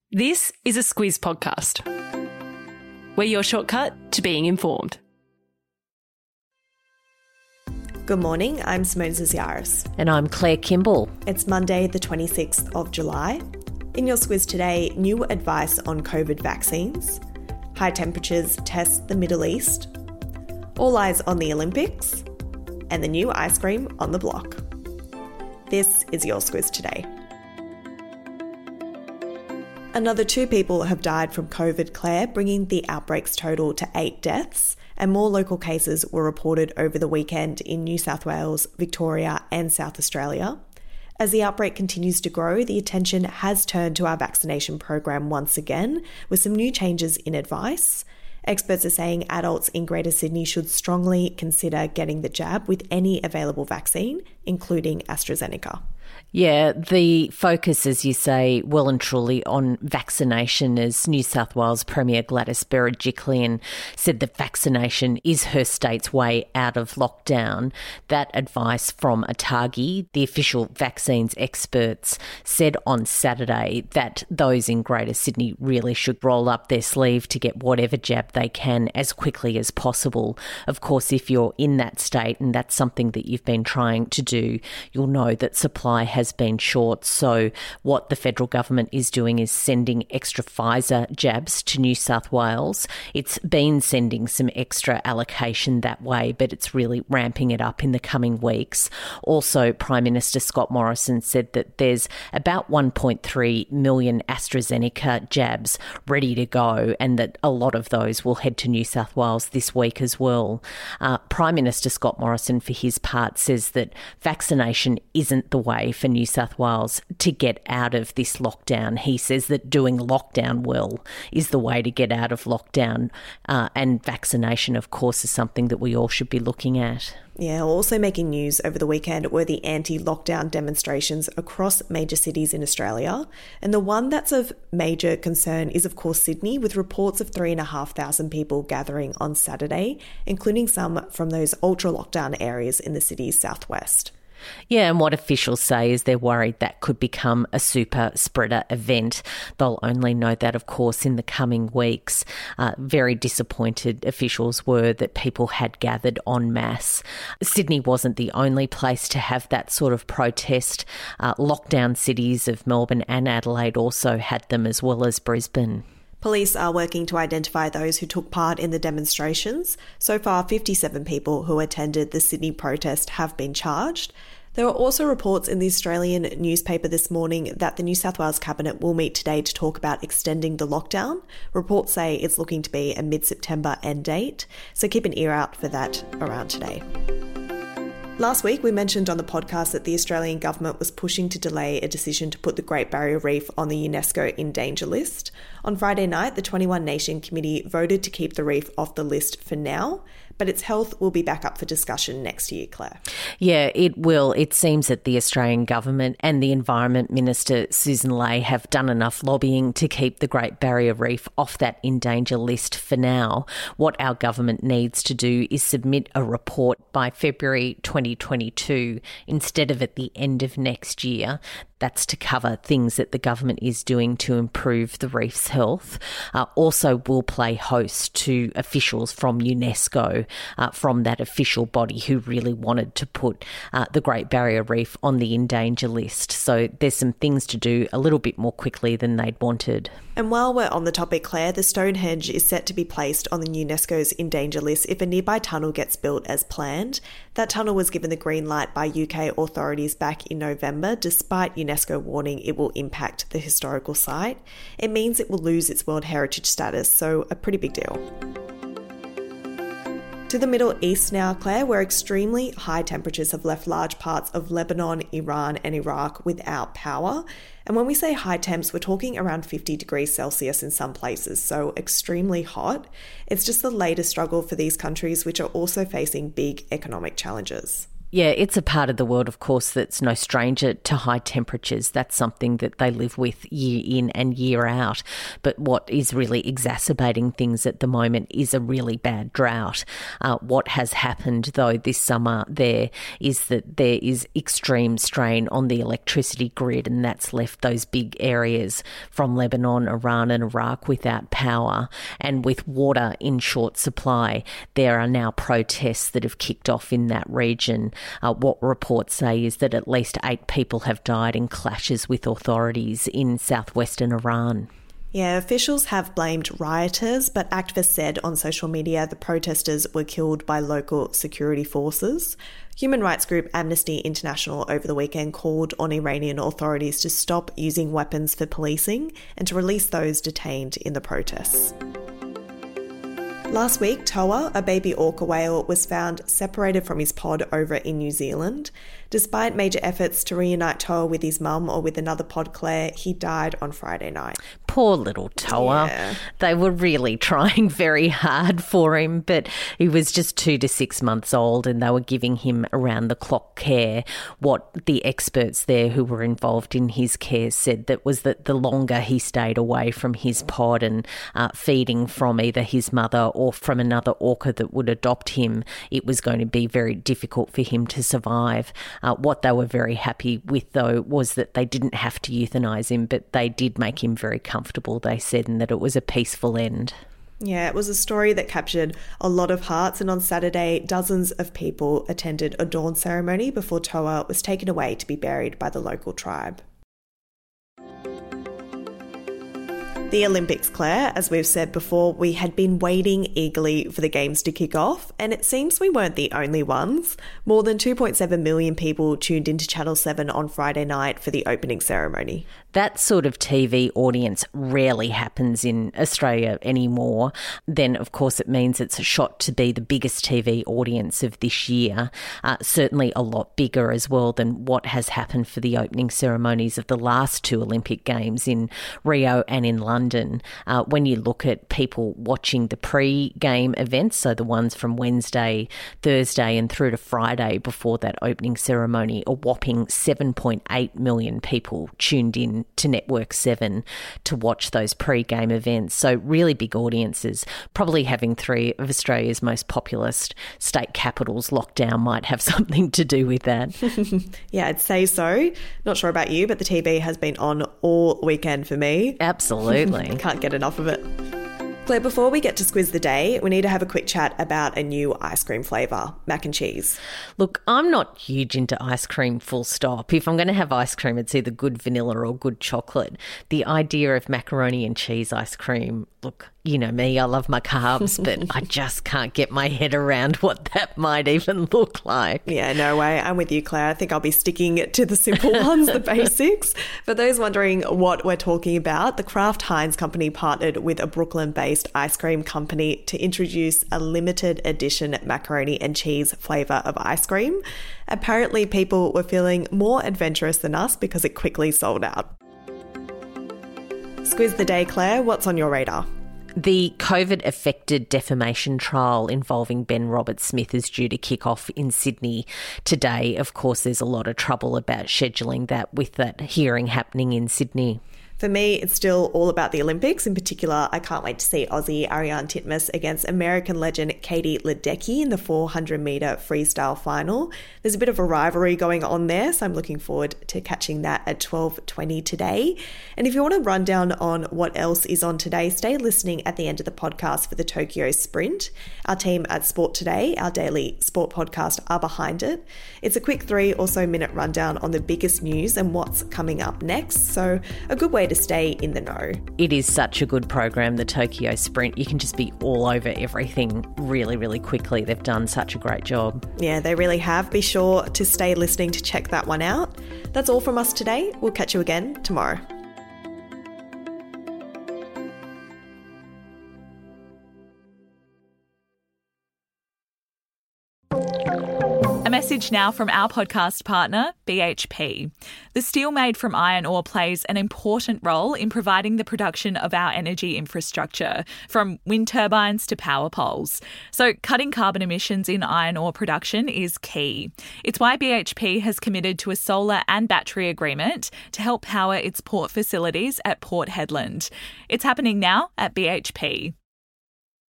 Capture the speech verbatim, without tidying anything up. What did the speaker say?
This is a Squiz podcast. We're your shortcut to being informed. Good morning, I'm Simone Ziziaris. And I'm Claire Kimball. It's Monday the twenty-sixth of July. In your Squiz today, new advice on COVID vaccines, high temperatures test the Middle East, all eyes on the Olympics, and the new ice cream on the block. This is your Squiz today. Another two people have died from COVID, Claire, bringing the outbreak's total to eight deaths, and more local cases were reported over the weekend in New South Wales, Victoria and South Australia. As the outbreak continues to grow, the attention has turned to our vaccination program once again, with some new changes in advice. Experts are saying adults in Greater Sydney should strongly consider getting the jab with any available vaccine, including AstraZeneca. Yeah, the focus, as you say, well and truly on vaccination, as New South Wales Premier Gladys Berejiklian said that vaccination is her state's way out of lockdown. That advice from ATAGI, the official vaccines experts, said on Saturday that those in Greater Sydney really should roll up their sleeve to get whatever jab they can as quickly as possible. Of course, if you're in that state and that's something that you've been trying to do, you'll know that supply has has been short. So what the federal government is doing is sending extra Pfizer jabs to New South Wales. It's been sending some extra allocation that way, but it's really ramping it up in the coming weeks. Also, Prime Minister Scott Morrison said that there's about one point three million AstraZeneca jabs ready to go, and that a lot of those will head to New South Wales this week as well. Uh, Prime Minister Scott Morrison, for his part, says that vaccination isn't the way for New South Wales to get out of this lockdown. He says that doing lockdown well is the way to get out of lockdown, uh, and vaccination, of course, is something that we all should be looking at. Yeah, also making news over the weekend were the anti-lockdown demonstrations across major cities in Australia. And the one that's of major concern is, of course, Sydney, with reports of three and a half thousand people gathering on Saturday, including some from those ultra-lockdown areas in the city's southwest. Yeah, and what officials say is they're worried that could become a super spreader event. They'll only know that, of course, in the coming weeks. Uh, very disappointed officials were that people had gathered en masse. Sydney wasn't the only place to have that sort of protest. Uh, lockdown cities of Melbourne and Adelaide also had them, as well as Brisbane. Police are working to identify those who took part in the demonstrations. So far, fifty-seven people who attended the Sydney protest have been charged. There were also reports in the Australian newspaper this morning that the New South Wales Cabinet will meet today to talk about extending the lockdown. Reports say it's looking to be a mid-September end date, so keep an ear out for that around today. Last week, we mentioned on the podcast that the Australian government was pushing to delay a decision to put the Great Barrier Reef on the UNESCO in danger list. On Friday night, the twenty-one nation committee voted to keep the reef off the list for now, but its health will be back up for discussion next year, Claire. Yeah, it will. It seems that the Australian government and the Environment Minister, Susan Ley, have done enough lobbying to keep the Great Barrier Reef off that in danger list for now. What our government needs to do is submit a report by February twenty twenty-two instead of at the end of next year. That's to cover things that the government is doing to improve the reef's health. Uh, also will play host to officials from UNESCO, uh, from that official body who really wanted to put uh, the Great Barrier Reef on the in danger list. So there's some things to do a little bit more quickly than they'd wanted. And while we're on the topic, Claire, the Stonehenge is set to be placed on the UNESCO's in danger list if a nearby tunnel gets built as planned. That tunnel was given the green light by U K authorities back in November, despite UNESCO warning it will impact the historical site. It means it will lose its World Heritage status, so a pretty big deal. To the Middle East now, Claire, where extremely high temperatures have left large parts of Lebanon, Iran and Iraq without power. And when we say high temps, we're talking around fifty degrees Celsius in some places, so extremely hot. It's just the latest struggle for these countries, which are also facing big economic challenges. Yeah, it's a part of the world, of course, that's no stranger to high temperatures. That's something that they live with year in and year out. But what is really exacerbating things at the moment is a really bad drought. Uh, what has happened, though, this summer there is that there is extreme strain on the electricity grid, and that's left those big areas from Lebanon, Iran and Iraq without power. And with water in short supply, there are now protests that have kicked off in that region. Uh, what reports say is that at least eight people have died in clashes with authorities in southwestern Iran. Yeah, officials have blamed rioters, but activists said on social media the protesters were killed by local security forces. Human rights group Amnesty International over the weekend called on Iranian authorities to stop using weapons for policing and to release those detained in the protests. Last week, Toa, a baby orca whale, was found separated from his pod over in New Zealand. Despite major efforts to reunite Toa with his mum or with another pod Claire, he died on Friday night. Poor little Toa. Yeah. They were really trying very hard for him, but he was just two to six months old and they were giving him around-the-clock care. What the experts there who were involved in his care said that was that the longer he stayed away from his pod and uh, feeding from either his mother or from another orca that would adopt him, it was going to be very difficult for him to survive. Uh, what they were very happy with, though, was that they didn't have to euthanise him, but they did make him very comfortable, they said, and that it was a peaceful end. Yeah, it was a story that captured a lot of hearts, and on Saturday, dozens of people attended a dawn ceremony before Toa was taken away to be buried by the local tribe. The Olympics, Claire, as we've said before, we had been waiting eagerly for the Games to kick off, and it seems we weren't the only ones. More than two point seven million people tuned into Channel seven on Friday night for the opening ceremony. That sort of T V audience rarely happens in Australia anymore. Then, of course, it means it's a shot to be the biggest T V audience of this year, uh, certainly a lot bigger as well than what has happened for the opening ceremonies of the last two Olympic Games in Rio and in London. Uh, when you look at people watching the pre-game events, so the ones from Wednesday, Thursday and through to Friday before that opening ceremony, a whopping seven point eight million people tuned in to Network seven to watch those pre-game events. So really big audiences. Probably having three of Australia's most populous state capitals locked down might have something to do with that. Yeah, I'd say so. Not sure about you, but the T V has been on all weekend for me. Absolutely. Can't get enough of it. Claire, before we get to Squiz the Day, we need to have a quick chat about a new ice cream flavour, mac and cheese. Look, I'm not huge into ice cream, full stop. If I'm going to have ice cream, it's either good vanilla or good chocolate. The idea of macaroni and cheese ice cream, look, you know me, I love my carbs, but I just can't get my head around what that might even look like. Yeah, no way. I'm with you, Claire. I think I'll be sticking to the simple ones, the basics. For those wondering what we're talking about, the Kraft Heinz company partnered with a Brooklyn-based ice cream company to introduce a limited edition macaroni and cheese flavour of ice cream. Apparently, people were feeling more adventurous than us because it quickly sold out. Squiz the Day, Claire. What's on your radar? The COVID-affected defamation trial involving Ben Roberts-Smith is due to kick off in Sydney today. Of course, there's a lot of trouble about scheduling that with that hearing happening in Sydney. For me, it's still all about the Olympics. In particular, I can't wait to see Aussie Ariane Titmus against American legend Katie Ledecky in the four hundred metre freestyle final. There's a bit of a rivalry going on there, so I'm looking forward to catching that at twelve twenty today. And if you want a rundown on what else is on today, stay listening at the end of the podcast for the Tokyo Sprint. Our team at Sport Today, our daily sport podcast, are behind it. It's a quick three or so minute rundown on the biggest news and what's coming up next, so a good way to stay in the know. It is such a good program, the Tokyo Sprint. You can just be all over everything really, really quickly. They've done such a great job. Yeah, they really have. Be sure to stay listening to check that one out. That's all from us today. We'll catch you again tomorrow. A message message now from our podcast partner, B H P. The steel made from iron ore plays an important role in providing the production of our energy infrastructure, from wind turbines to power poles. So cutting carbon emissions in iron ore production is key. It's why B H P has committed to a solar and battery agreement to help power its port facilities at Port Hedland. It's happening now at B H P.